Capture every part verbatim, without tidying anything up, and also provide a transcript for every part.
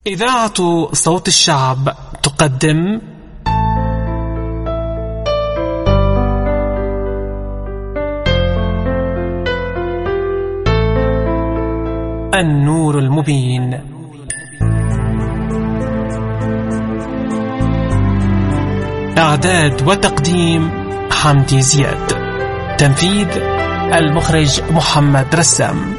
إذاعة صوت الشعب تقدم النور المبين. إعداد وتقديم حمدي زياد. تنفيذ المخرج محمد رسام.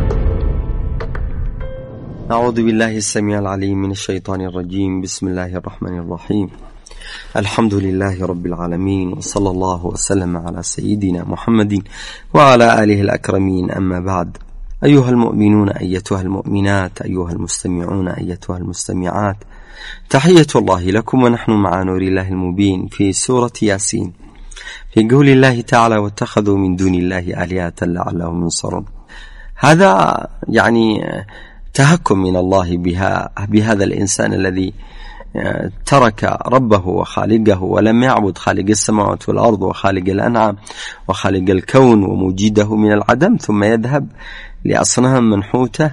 أعوذ بالله السميع العليم من الشيطان الرجيم. بسم الله الرحمن الرحيم. الحمد لله رب العالمين، وصلى الله وسلم على سيدنا محمد وعلى آله الأكرمين. أما بعد، أيها المؤمنون أيتها المؤمنات، أيها المستمعون أيتها المستمعات، تحية الله لكم ونحن مع نور الله المبين في سورة ياسين، في قول الله تعالى: واتخذوا من دون الله آلهة لعلهم ينصرون. هذا يعني تهكم من الله بها بهذا الإنسان الذي ترك ربه وخالقه ولم يعبد خالق السماوات والأرض وخالق الأنعام وخالق الكون وموجده من العدم، ثم يذهب لأصنام منحوتة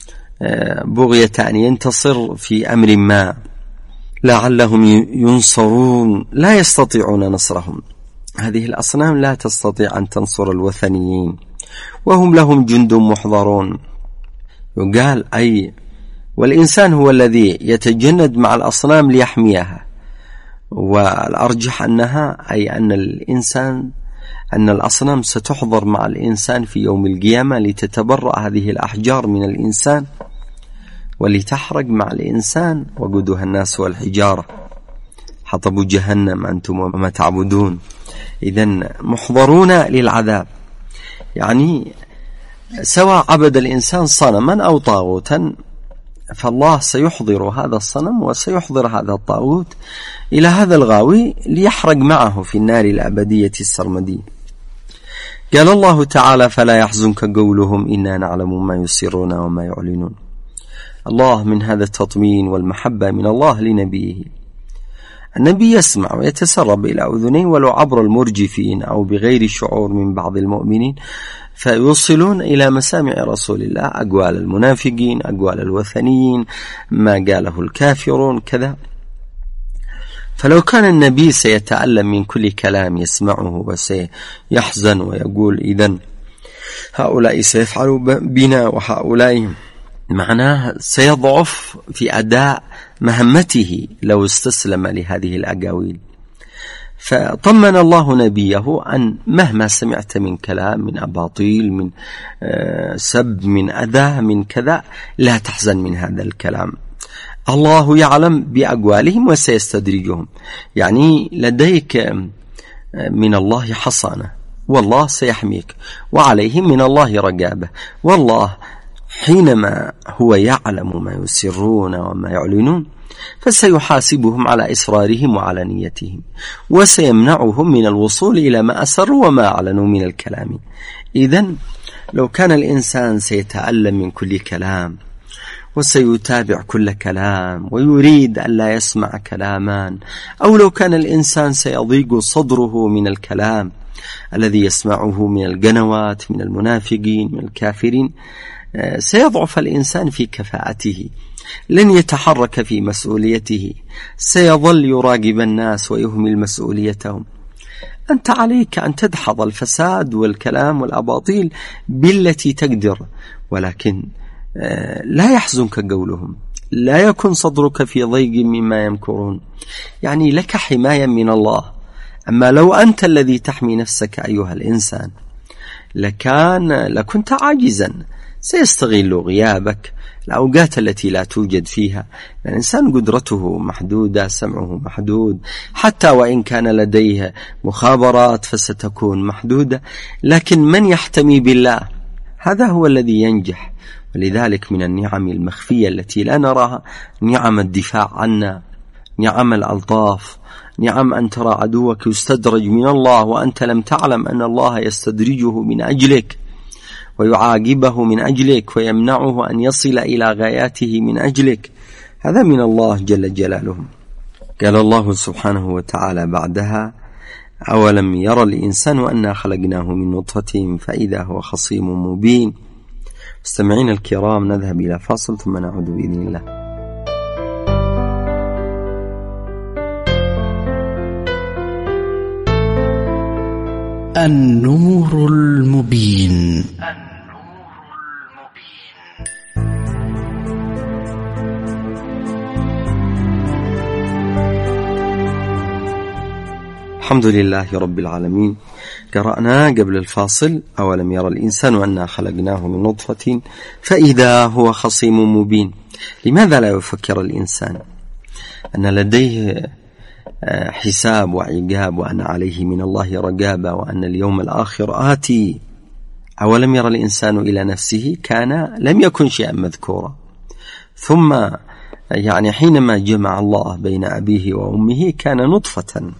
بغية أن ينتصر في أمر ما لعلهم ينصرون. لا يستطيعون نصرهم. هذه الأصنام لا تستطيع أن تنصر الوثنيين، وهم لهم جند محضرون. يقال أي والإنسان هو الذي يتجند مع الأصنام ليحميها، والأرجح أنها أي أن الإنسان أن الأصنام ستحضر مع الإنسان في يوم القيامة لتتبرأ هذه الأحجار من الإنسان ولتحرق مع الإنسان، وقودها الناس والحجارة، حطب جهنم أنتم وما تعبدون. إذن محضرون للعذاب، يعني سواء عبد الإنسان صنما أو طاغوتا، فالله سيحضر هذا الصنم وسيحضر هذا الطاغوت إلى هذا الغاوي ليحرق معه في النار الأبدية السرمدية. قال الله تعالى: فلا يحزنك قولهم إنا نعلم ما يسرون وما يعلنون. الله من هذا التطمين والمحبة من الله لنبيه. النبي يسمع ويتسرب إلى أذنيه ولو عبر المرجفين أو بغير شعور من بعض المؤمنين، فيوصلون إلى مسامع رسول الله أقوال المنافقين، أقوال الوثنيين، ما قاله الكافرون كذا. فلو كان النبي سيتألم من كل كلام يسمعه وسيحزن ويقول إذن هؤلاء سيفعلوا بنا وهؤلاء، معناه سيضعف في أداء مهمته لو استسلم لهذه الأقاويل. فطمن الله نبيه أن مهما سمعت من كلام، من أباطيل، من سب، من أذى، من كذا، لا تحزن من هذا الكلام. الله يعلم بأقوالهم وسيستدرجهم. يعني لديك من الله حصانة، والله سيحميك، وعليهم من الله رقابة. والله حينما هو يعلم ما يسرون وما يعلنون فسيحاسبهم على إصرارهم وعلى نيتهم، وسيمنعهم من الوصول إلى ما أسروا وما أعلنوا من الكلام. إذن لو كان الإنسان سيتألم من كل كلام وسيتابع كل كلام ويريد أن لا يسمع كلاما، أو لو كان الإنسان سيضيق صدره من الكلام الذي يسمعه من القنوات، من المنافقين، من الكافرين، سيضعف الإنسان في كفاءته، لن يتحرك في مسؤوليته، سيظل يراقب الناس ويهمل مسؤوليتهم. أنت عليك أن تدحض الفساد والكلام والأباطيل بالتي تقدر، ولكن لا يحزنك قولهم، لا يكن صدرك في ضيق مما يمكرون. يعني لك حماية من الله. أما لو أنت الذي تحمي نفسك أيها الإنسان لكان لكنت عاجزا، سيستغل غيابك، الأوقات التي لا توجد فيها. الإنسان قدرته محدودة، سمعه محدود، حتى وإن كان لديه مخابرات فستكون محدودة. لكن من يحتمي بالله هذا هو الذي ينجح. ولذلك من النعم المخفية التي لا نراها نعم الدفاع عنا، نعم الألطاف، نعم أن ترى عدوك يستدرج من الله وأنت لم تعلم أن الله يستدرجه من أجلك ويعاقبه من أجلك ويمنعه أن يصل إلى غاياته من أجلك. هذا من الله جل جلاله. قال الله سبحانه وتعالى بعدها: أولم يرى الإنسان أنا خلقناه من نطفة فإذا هو خصيم مبين. مستمعين الكرام، نذهب إلى فاصل ثم نعود بإذن الله. النور المبين. الحمد لله رب العالمين. قرأنا قبل الفاصل: أولم يرى الإنسان أنا خلقناه من نطفة فإذا هو خصيم مبين. لماذا لا يفكر الإنسان أن لديه حساب وعقاب، وأن عليه من الله رقابة، وأن اليوم الآخر آتي؟ أولم يرى الإنسان إلى نفسه كان لم يكن شيئا مذكورا، ثم يعني حينما جمع الله بين أبيه وأمه كان نطفة،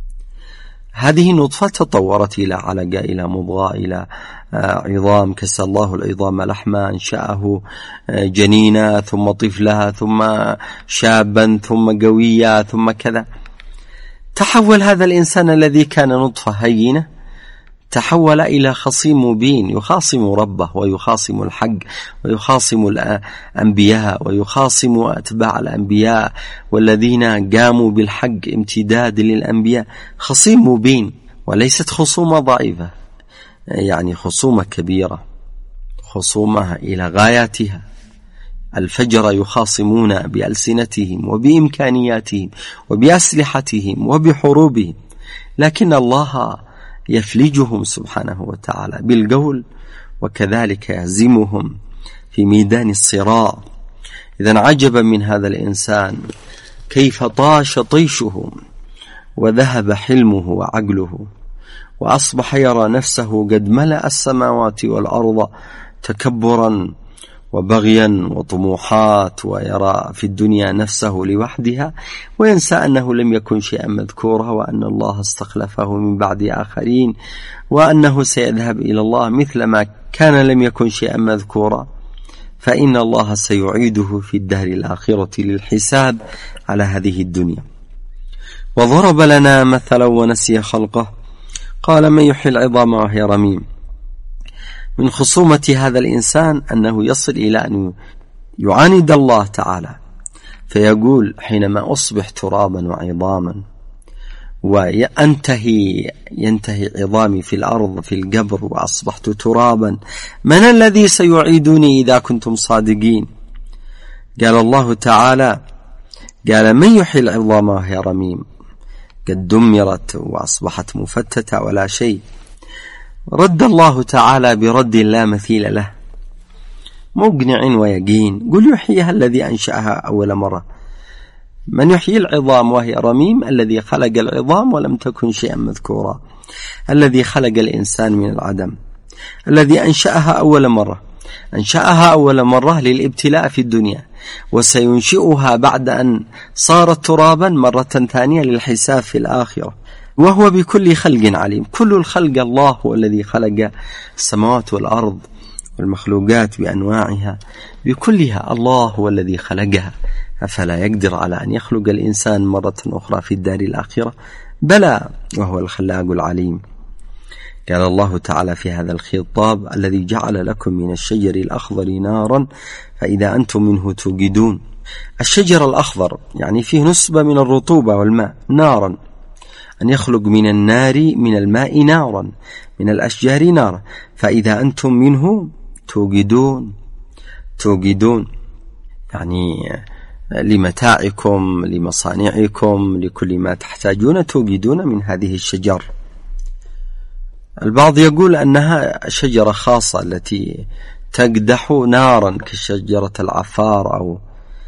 هذه النطفة تطورت إلى علقة، إلى مضغة، إلى عظام، كسى الله العظام لحما، أنشأه جنينا، ثم طفلا، ثم شابا، ثم قويا، ثم كذا. تحول هذا الإنسان الذي كان نطفة هينة، تحول إلى خصيم مبين، يخاصم ربه ويخاصم الحق ويخاصم الأنبياء ويخاصم أتباع الأنبياء والذين قاموا بالحق امتداد للأنبياء. خصيم مبين، وليست خصومة ضعيفة، يعني خصومة كبيرة، خصومة إلى غاياتها. الفجر يخاصمون بألسنتهم وبإمكانياتهم وبأسلحتهم وبحروبهم، لكن الله يفلجهم سبحانه وتعالى بالقول، وكذلك يهزمهم في ميدان الصراع. إذن عجبا من هذا الإنسان كيف طاش طيشه وذهب حلمه وعقله، وأصبح يرى نفسه قد ملأ السماوات والأرض تكبرا وبغيا وطموحات، ويرى في الدنيا نفسه لوحدها، وينسى أنه لم يكن شيئا مذكورا، وأن الله استخلفه من بعد آخرين، وأنه سيذهب إلى الله مثلما كان لم يكن شيئا مذكورا، فإن الله سيعيده في الدهر الآخرة للحساب على هذه الدنيا. وضرب لنا مثلا ونسي خلقه قال: من يحيي العظام وهي رميم. من خصومة هذا الإنسان أنه يصل إلى أن يعاند الله تعالى، فيقول: حينما أصبح ترابا وعظاما وينتهي ينتهي عظامي في الأرض في القبر وأصبحت ترابا، من الذي سيعيدني إذا كنتم صادقين؟ قال الله تعالى: قال: من يحيي العظام وهي رميم، قد دمرت وأصبحت مفتتة ولا شيء. رد الله تعالى برد لا مثيل له، مقنع ويقين. قل: يحييها الذي أنشأها أول مرة. من يحيي العظام وهي رميم؟ الذي خلق العظام ولم تكن شيئا مذكورا، الذي خلق الإنسان من العدم، الذي أنشأها أول مرة. أنشأها أول مرة للابتلاء في الدنيا، وسينشئها بعد أن صارت ترابا مرة ثانية للحساب في الآخرة. وهو بكل خلق عليم. كل الخلق الله هو الذي خلق السماوات والأرض والمخلوقات بأنواعها بكلها، الله هو الذي خلقها. أفلا يقدر على أن يخلق الإنسان مرة أخرى في الدار الآخرة؟ بلى، وهو الخلاق العليم. قال الله تعالى في هذا الخطاب: الذي جعل لكم من الشجر الأخضر نارا فإذا أنتم منه توقدون. الشجر الأخضر يعني فيه نسبة من الرطوبة والماء، نارا، أن يخلق من النار من الماء نارا، من الأشجار نارا، فإذا أنتم منه توقدون. توقدون يعني لمتاعكم، لمصانعكم، لكل ما تحتاجون توقدون من هذه الشجر. البعض يقول أنها شجرة خاصة التي تقدح نارا كشجرة العفار أو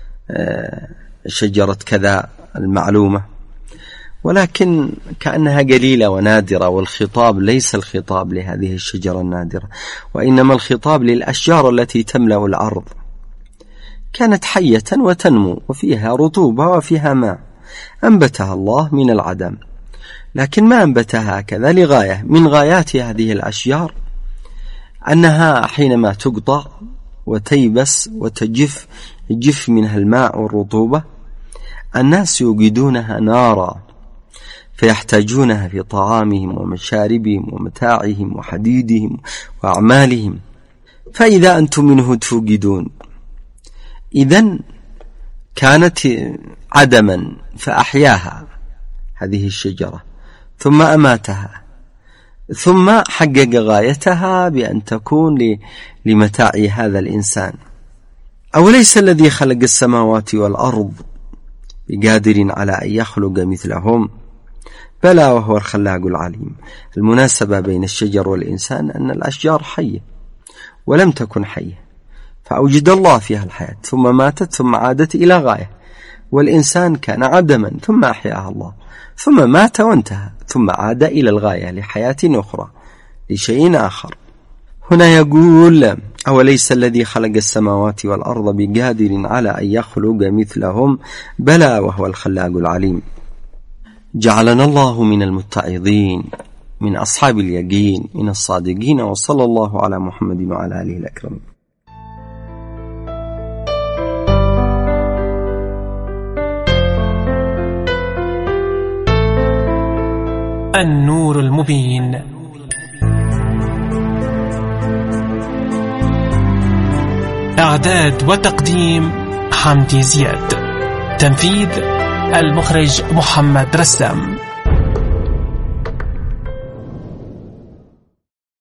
شجرة كذا المعلومة، ولكن كأنها قليلة ونادرة، والخطاب ليس الخطاب لهذه الشجرة النادرة، وإنما الخطاب للأشجار التي تملأ الأرض. كانت حية وتنمو وفيها رطوبة وفيها ماء، أنبتها الله من العدم، لكن ما أنبتها هكذا لغاية من غايات هذه الأشجار أنها حينما تقطع وتيبس وتجف جف منها الماء والرطوبة، الناس يوقدونها نارا فيحتاجونها في طعامهم ومشاربهم ومتاعهم وحديدهم وأعمالهم، فإذا أنتم منه توقدون. إذن كانت عدما فأحياها هذه الشجرة ثم أماتها، ثم حقق غايتها بأن تكون لمتاع هذا الإنسان. أوليس الذي خلق السماوات والأرض بقادر على أن يخلق مثلهم؟ بلى وهو الخلاق العليم. المناسبة بين الشجر والإنسان أن الأشجار حية ولم تكن حية، فأوجد الله فيها الحياة ثم ماتت ثم عادت إلى غاية، والإنسان كان عدما ثم أحياها الله ثم مات وانتهى ثم عاد إلى الغاية لحياة أخرى لشيء آخر. هنا يقول أوليس الذي خلق السماوات والأرض بقادر على أن يخلق مثلهم؟ بلى وهو الخلاق العليم. جعلنا الله من المتعظين، من أصحاب اليقين، من الصادقين، وصلى الله على محمد وعلى آله الأكرمين. النور المبين. إعداد وتقديم حمدي زياد. تنفيذ المخرج محمد رسام.